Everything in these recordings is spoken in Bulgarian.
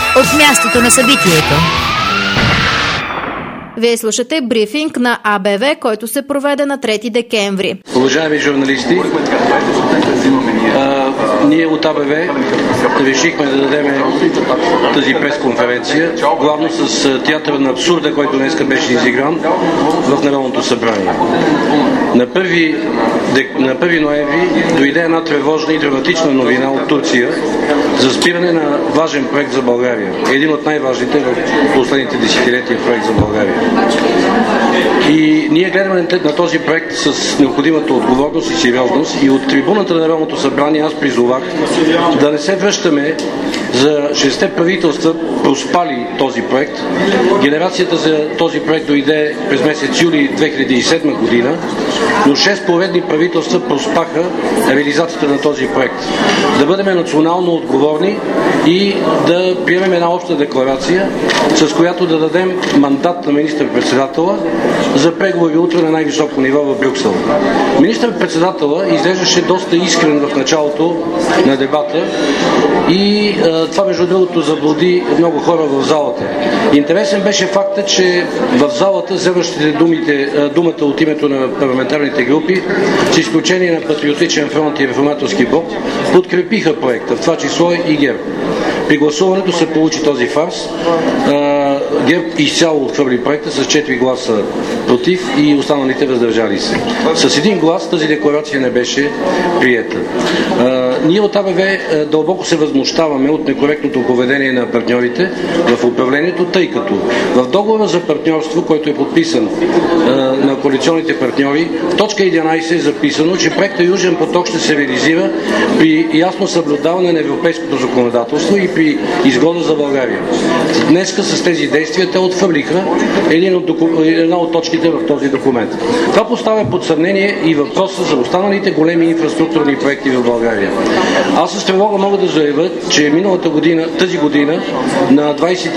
от мястото на събитието. Вие слушате брифинг на АБВ, който се проведе на 3 декември. Уважаеми журналисти, ние от АБВ решихме да дадем тази пресконференция, главно с театъра на абсурда, който днеска беше изигран в Народното събрание. На 1 ноември дойде една тревожна и драматична новина от Турция за спиране на важен проект за България. Един от най-важните в последните десетилетия проект за България. И ние гледаме на този проект с необходимата отговорност и сериозност и от трибуната на Народното събрание аз призовах да не се връщаме за 6 правителства проспали този проект. Генерацията за този проект дойде през месец юли 2007 година, но 6 поредни правителства проспаха реализацията на този проект. Да бъдем национално отговорни и да приемем една обща декларация, с която да дадем мандат на министър-председателя за преговори утре на най-високо ниво в Брюксел. Министър-председателя изглеждаше доста искрен в началото на дебата и това между другото заблуди много хора в залата. Интересен беше факта, че в залата вземащите думата от името на парламентарните групи, с изключение на Патриотичен фронт и Реформаторски блок, подкрепиха проекта, в това число и ГЕРБ. При гласуването се получи този фарс. ГЕРБ изцяло отхвърли проекта с 4 гласа против и останалите въздържали се. С един глас тази декларация не беше приета. Ние от АБВ дълбоко се възмущаваме от некоректното поведение на партньорите в управлението, тъй като в договора за партньорство, който е подписан на коалиционните партньори, в точка 11 е записано, че проектът Южен поток ще се реализира при ясно съблюдаване на европейското законодателство и при изгода за България. Днеска с тези действия те отхвърлиха една от точките в този документ. Това поставя под съмнение и въпроса за останалите големи инфраструктурни проекти в България. Аз с тревога мога да заявя, че тази година, на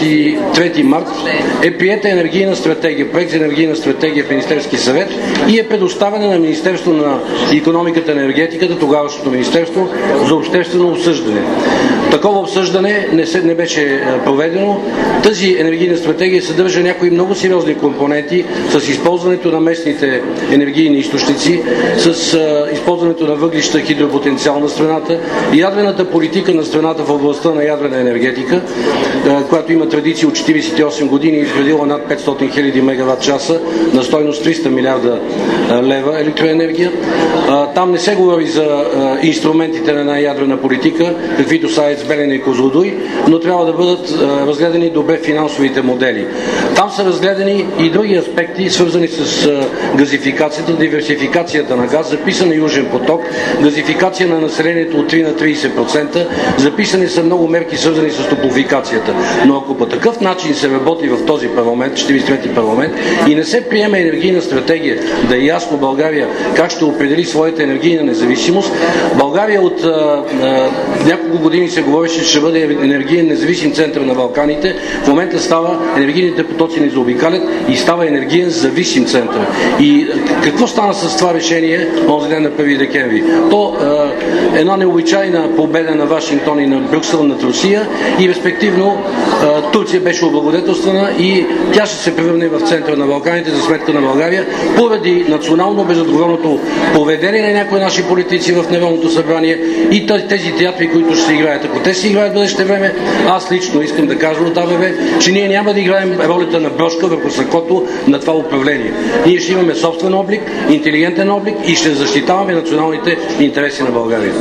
23 март, е приета енергийна стратегия, проект за енергийна стратегия в Министерски съвет и е предоставена на Министерство на икономиката и енергетиката, тогавашното министерство, за обществено обсъждане. Такова обсъждане не беше проведено. Тази енергийна стратегия съдържа някои много сериозни компоненти с използването на местните енергийни източници, с използването на въглища, хидропотенциал на страната, ядрената политика на страната в областта на ядрена енергетика, която има традиции от 48 години и изградила над 500 000 мегаватт часа на стойност 300 милиарда лева електроенергия. Там не се говори за инструментите на една ядрена политика, каквито са АЕЦ Белене и Козлодуй, но трябва да бъдат разгледани добре финансовите модели. Там са разгледани и други аспекти, свързани с газификацията, диверсификацията на газ, записан е Южен поток, газификация на населението от 3 на 30%, записани са много мерки, свързани с топлофикацията. Но ако по такъв начин се работи в този парламент, 43-ти парламент, и не се приеме енергийна стратегия, да е ясно България как ще определи своята енергийна независимост, България от няколко години се говореше, че ще бъде енергиен независим център на Балканите. В момента става, енергийните потоци ни заобикалят и става енергиен зависим център. И какво стана с това решение този ден на 1 декември? То една необичайна победа на Вашингтон и на Брюксел над Русия и респективно Турция беше облагодетелствана и тя ще се превърне в центъра на Балканите за сметка на България поради национално безотговорното поведение на някои наши политици в Народното събрание и тези театри, които ще се играят. Ако те се играят в бъдеще време, аз лично искам да кажа от АБВ, че ние няма да играем ролята на брошка върху сакото на това управление. Ние ще имаме собствен облик, интелигентен облик и ще защитаваме националните интереси на България.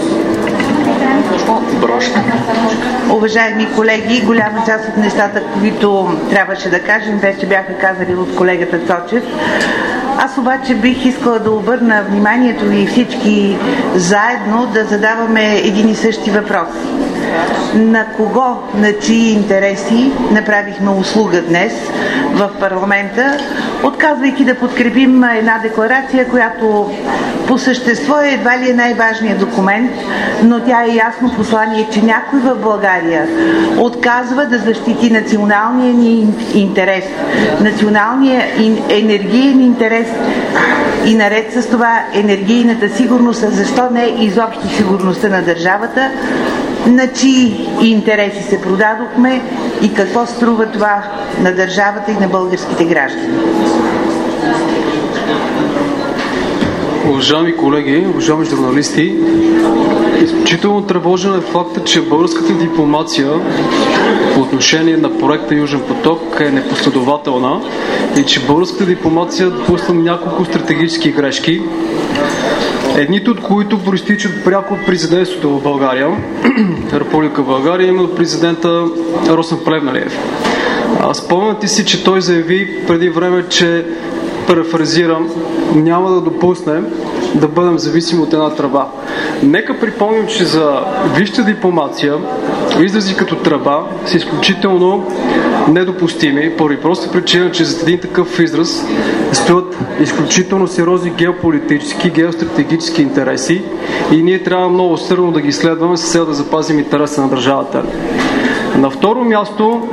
Уважаеми колеги, голяма част от нещата, които трябваше да кажем, вече бяха казали от колегата Цочев. Аз обаче бих искала да обърна вниманието ви всички заедно да задаваме един и същи въпрос. На кого, на чии интереси направихме услуга днес в парламента, отказвайки да подкрепим една декларация, която по същество едва ли е най-важният документ, но тя е ясно послание, че някой в България отказва да защити националния ни интерес, националния енергиен интерес и наред с това енергийната сигурност, а защо не изобщо сигурността на държавата, на чии интереси се продадохме и какво струва това на държавата и на българските граждани? Уважаеми колеги, уважаеми журналисти, изключително тревожен е факта, че българската дипломация по отношение на проекта Южен поток е непоследователна и че българската дипломация допусна няколко стратегически грешки, едните от които проистичат пряко от президентството в България, Република България, именно президента Росен Плевнелиев. Спомняте си, че той заяви преди време, че, парафразирам, няма да допуснем да бъдем зависими от една тръба. Нека припомним, че за висша дипломация изрази като тръба са изключително недопустими, поради проста причина, че за един такъв израз стоят изключително сериозни геополитически, геостратегически интереси и ние трябва много усърдно да ги следваме с цел да запазим интереса на държавата. На второ място,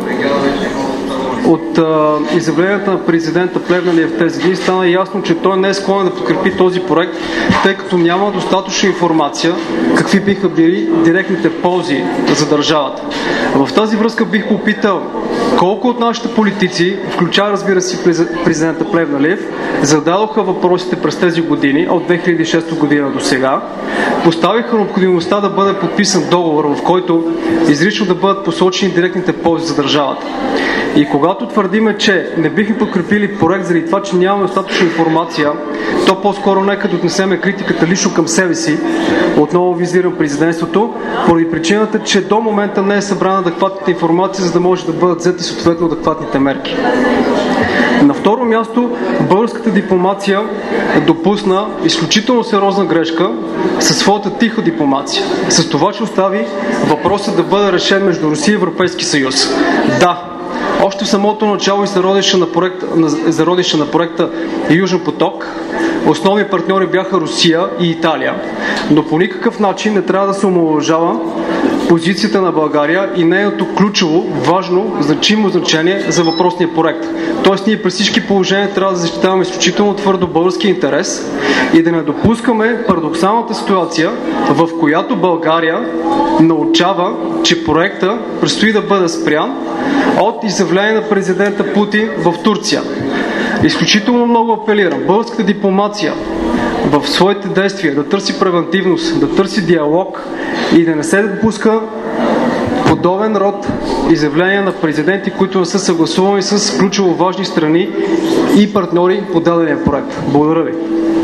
от изявленията на президента Плевнелиев тези дни стана ясно, че той не е склонен да подкрепи този проект, тъй като няма достатъчно информация какви биха били директните ползи за държавата. В тази връзка бих попитал колко от нашите политици, включая разбира се президента Плевнелиев, зададоха въпросите през тези години, от 2006 година до сега, поставиха необходимостта да бъде подписан договор, в който изрично да бъдат посочени директните ползи за държавата. И когато твърдиме, че не бихме подкрепили проект заради това, че нямаме достатъчно информация, то по-скоро нека да отнесеме критиката лично към себе си, отново визирам президентството, поради причината, че до момента не е събрана адекватната информация, за да може да бъдат взети съответно адекватните мерки. На второ място, българската дипломация допусна изключително сериозна грешка със своята тиха дипломация. С това, че остави въпросът да бъде решен между Русия и Европейски съюз. Да, още в самото начало и зародиша на проекта Южен поток основни партньори бяха Русия и Италия, но по никакъв начин не трябва да се омаловажава позицията на България и нейното ключово, важно, значимо значение за въпросния проект. Тоест ние при всички положения трябва да защитаваме изключително твърдо българския интерес и да не допускаме парадоксалната ситуация, в която България научава, че проекта предстои да бъде спрян от изявление на президента Путин в Турция. Изключително много апелирам българската дипломация в своите действия да търси превентивност, да търси диалог и да не се допуска подобен род изявления на президенти, които не са съгласувани с ключово важни страни и партньори по дадения проект. Благодаря ви.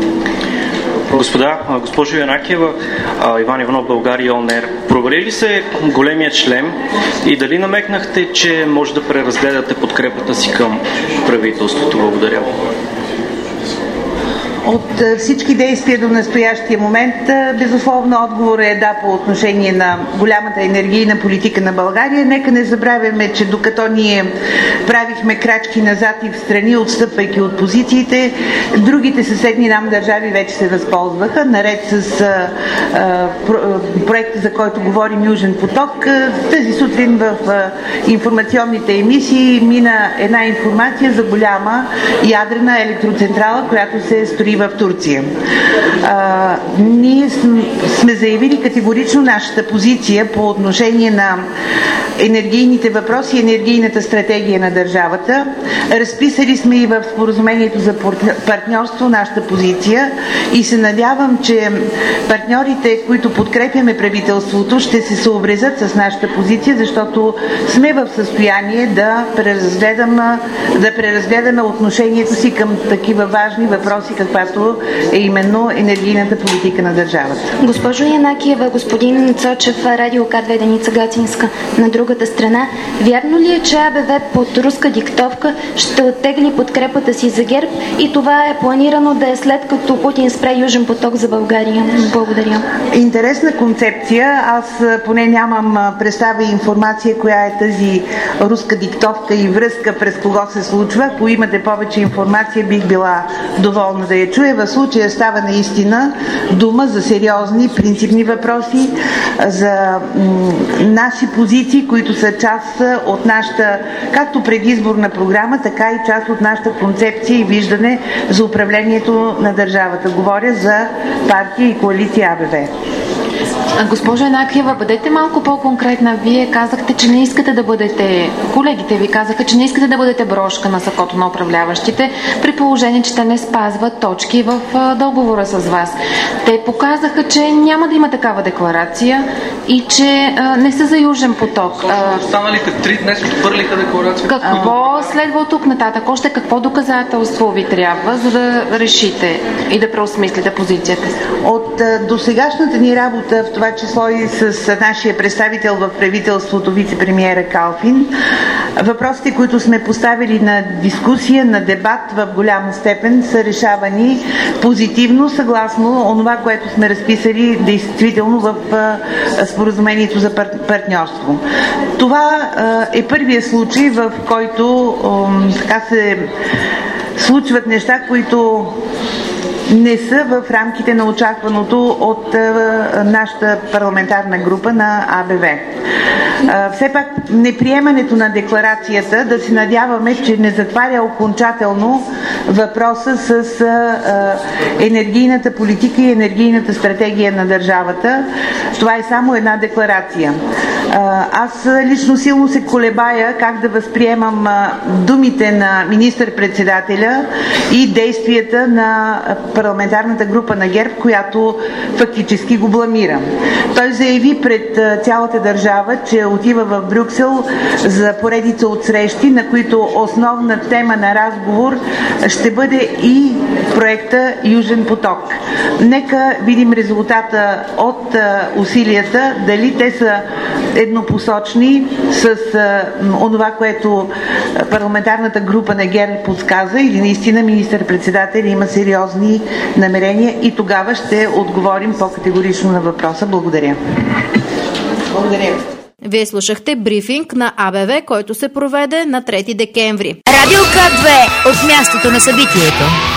Госпожо Янакиева, Иван Иванов, България ОНР, провали ли се големия член и дали намекнахте, че може да преразгледате подкрепата си към правителството? Благодаря. От всички действия до настоящия момент, безусловно, отговор е да по отношение на голямата енергийна политика на България. Нека не забравяме, че докато ние правихме крачки назад и в страни, отстъпвайки от позициите, другите съседни нам държави вече се възползваха. Наред с проекта, за който говорим, Южен поток, тази сутрин в информационните емисии мина една информация за голяма ядрена електроцентрала, която се строи в Турция. Ние сме заявили категорично нашата позиция по отношение на енергийните въпроси и енергийната стратегия на държавата. Разписали сме и в споразумението за партньорство нашата позиция и се надявам, че партньорите, които подкрепяме правителството, ще се съобразят с нашата позиция, защото сме в състояние да преразгледаме отношението си към такива важни въпроси, каквато е именно енергийната политика на държавата. Госпожо Янакиева, господин Цочев, радио К2 Деница Гацинска на другата страна. Вярно ли е, че АБВ под руска диктовка ще оттегли подкрепата си за ГЕРБ и това е планирано да е след като Путин спре Южен поток за България? Благодаря. Интересна концепция. Аз поне нямам представа и информация коя е тази руска диктовка и връзка през кого се случва. Ако имате повече информация, бих била доволна да я чуя. В случая става наистина дума за сериозни, принципни въпроси, за наши позиции, които са част от нашата както предизборна програма, така и част от нашата концепция и виждане за управлението на държавата. Говоря за партия и коалиция АБВ. Госпожо Енакиева, бъдете малко по-конкретна. Вие казахте, че не искате да бъдете... Колегите ви казаха, че не искате да бъдете брошка на сакото на управляващите, при положение, че те не спазват точки в договора с вас. Те показаха, че няма да има такава декларация и че не са за Южен поток. Останалите 3 днес отхвърлиха декларация. Какво следва от тук нататък? Още какво доказателство ви трябва, за да решите и да преосмислите позицията си? От досегашната ни работа, в това число и с нашия представител в правителството, вице-премиера Калфин, въпросите, които сме поставили на дискусия, на дебат, в голяма степен са решавани позитивно, съгласно онова, което сме разписали действително в споразумението за партньорство. Това е първият случай, в който така се случват неща, които не са в рамките на очакваното от нашата парламентарна група на АБВ. Все пак неприемането на декларацията, да се надяваме, че не затваря окончателно въпроса с енергийната политика и енергийната стратегия на държавата. Това е само една декларация. Аз лично силно се колебая как да възприемам думите на министър-председателя и действията на парламентарната група на ГЕРБ, която фактически го бламира. Той заяви пред цялата държава, че отива в Брюксел за поредица от срещи, на които основна тема на разговор ще бъде и проекта Южен поток. Нека видим резултата от усилията, дали те са еднопосочни с онова, което парламентарната група на ГЕРБ подсказа, или наистина министър-председател има сериозни намерения, и тогава ще отговорим по-категорично на въпроса. Благодаря. Благодаря. Вие слушахте брифинг на АБВ, който се проведе на 3 декември. Радио К2 от мястото на събитието.